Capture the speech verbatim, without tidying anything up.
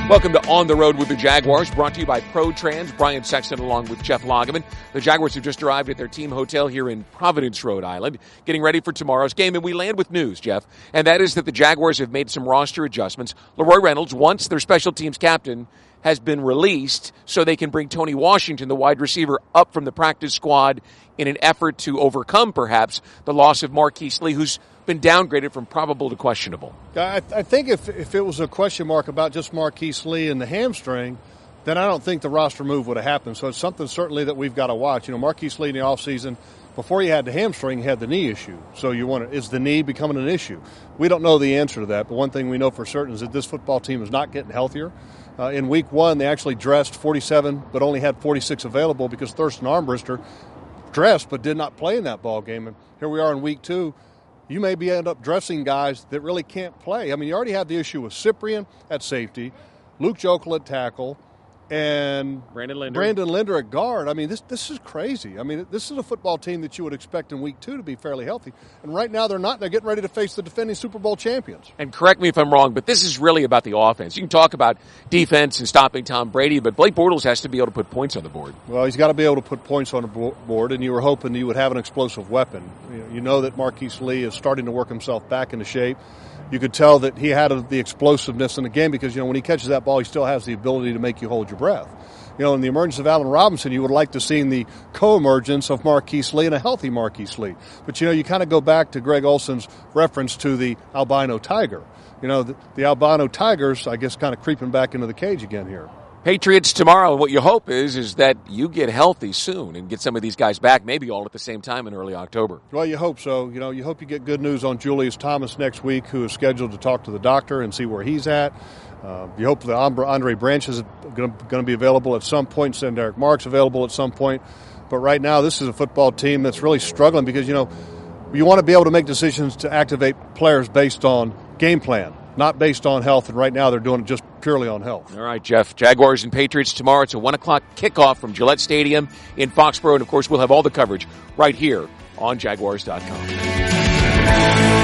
Welcome to On the Road with the Jaguars, brought to you by ProTrans. Brian Sexton along with Jeff Lageman. The Jaguars have just arrived at their team hotel here in Providence, Rhode Island, getting ready for tomorrow's game. And we land with news, Jeff, and that is that the Jaguars have made some roster adjustments. Leroy Reynolds, once their special teams captain, has been released so they can bring Tony Washington, the wide receiver, up from the practice squad in an effort to overcome, perhaps, the loss of Marquise Lee, who's been downgraded from probable to questionable. I, I think if if it was a question mark about just Marquise Lee and the hamstring, then I don't think the roster move would have happened. So it's something certainly that we've got to watch. You know, Marquise Lee in the offseason, before he had the hamstring, he had the knee issue. So you wonder, is the knee becoming an issue? We don't know the answer to that, but one thing we know for certain is that this football team is not getting healthier. Uh, in week one, they actually dressed forty-seven, but only had forty-six available because Thurston Armbrister dressed but did not play in that ball game. And here we are in week two. You may be end up dressing guys that really can't play. I mean, you already had the issue with Cyprien at safety, Luke Jokel at tackle, and Brandon Linder. Brandon Linder at guard. I mean, this this is crazy. I mean, this is a football team that you would expect in week two to be fairly healthy. And right now they're not. They're getting ready to face the defending Super Bowl champions. And correct me if I'm wrong, but this is really about the offense. You can talk about defense and stopping Tom Brady, but Blake Bortles has to be able to put points on the board. Well, he's got to be able to put points on the board, and you were hoping you would have an explosive weapon. You know that Marquise Lee is starting to work himself back into shape. You could tell that he had the explosiveness in the game because, you know, when he catches that ball, he still has the ability to make you hold your breath. You know, in the emergence of Allen Robinson, you would like to see the co-emergence of Marquise Lee and a healthy Marquise Lee. But, you know, you kind of go back to Greg Olson's reference to the albino tiger. You know, the, the albino tigers, I guess, kind of creeping back into the cage again here. Patriots tomorrow, what you hope is is that you get healthy soon and get some of these guys back, maybe all at the same time in early October. Well, you hope so. You know, you hope you get good news on Julius Thomas next week, who is scheduled to talk to the doctor and see where he's at. Uh, you hope that Andre Branch is going to be available at some point, and Derek Marks available at some point. But right now, this is a football team that's really struggling because, you know, you want to be able to make decisions to activate players based on game plan, not based on health. And right now, they're doing it just purely on health. All right, Jeff. Jaguars and Patriots tomorrow. It's a one o'clock kickoff from Gillette Stadium in Foxborough. And, of course, we'll have all the coverage right here on Jaguars dot com.